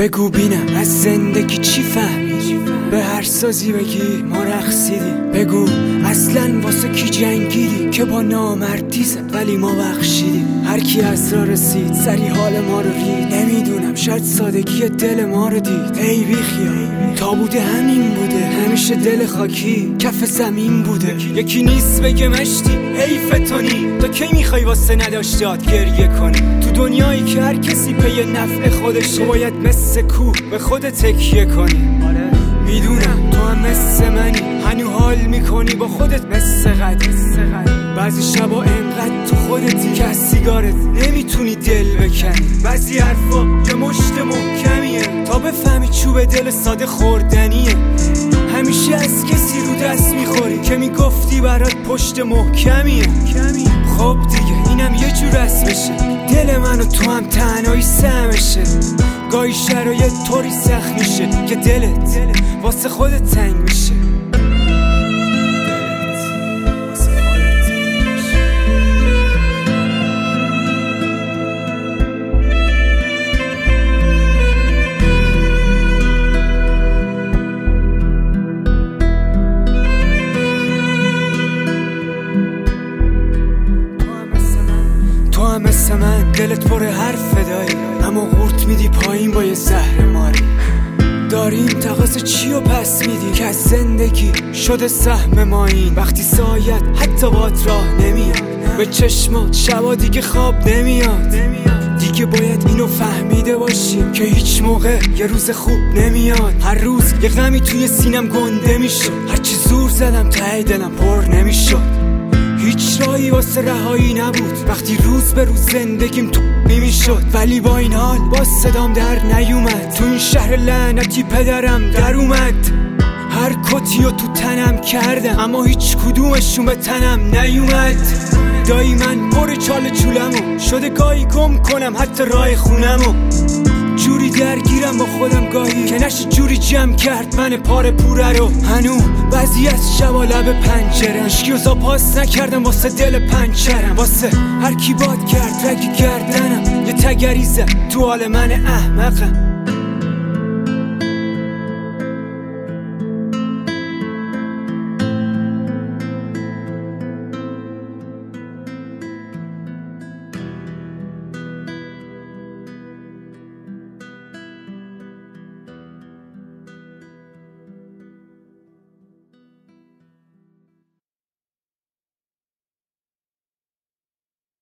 بگو بینم از زندگی چی فهمیدی؟ به هر سازی بگی ما رقصیدی. بگو اصلا واسه کی جنگیدی که با نامردی زد ولی ما بخشیدی. هر کی از را رسید سری حال ما رو رید. نمیدونم شاید سادگی دل ما رو دید. ای بیخیال تا بوده همین بوده، همیشه دل خاکی کف زمین بوده. یکی نیست بگه مشتی حیف تو نی. تا کی میخوای واسه نداشتات گریه کنی؟ تو دنیایی که هر کسی پی نفع خودش، باید مثل کوه به خودت تکیه کنی. میدونم تو هم مثل منی، هنو حال میکنی با خودت مثل قدر. بعضی شبا انقدر تو خودتی که از سیگارت نمیتونی دل بکنی. بعضی حرفا یه مشت محکمیه تا بفهمی چوب دل ساده خوردنیه. همیشه از کسی رو دست میخوری که میگفتی برات پشت محکمیه. خب دیگه اینم یه جور اسمشه، دل من و تو هم تنهایی سمشه. گاهی شرایط طوری سخت میشه که دلت واسه خودت تنگ میشه. تو هم مثل من دلت پر حرف داری، اما قورت میدی پایین با یه زهر ماری. داریم تقاس چی و پس میدی که از زندگی شده سهم ما این. وقتی سایت حتی بات راه نمیاد، به چشمات شبا دیگه خواب نمیاد. دیگه باید اینو فهمیده باشیم که هیچ موقع یه روز خوب نمیاد. هر روز یه غمی توی سینم گنده میشد، هرچی زور زدم ته دلم پر نمیشد. هیچ راهی واسه رهایی نبود وقتی روز به روز زندگیم تو میشد. ولی با این حال با صدام در نیومد، تو این شهر لعنتی پدرم در اومد. هر کتیو تو تنم کردم اما هیچ کدومشون به تنم نیومد. دایی من پر چال چولمو شده گاهی گم کنم حتی راه خونمو. جوری درگیرم با خودم گاهی که نشه جوری جمع کرد من پاره پوره رو. هنو بعضی از شبا لب پنجرم، اشکیوزا پاس نکردم واسه دل پنچرم. واسه هر کی باد کرد رگ گردنم، یه تگریزه تو حال من احمقم.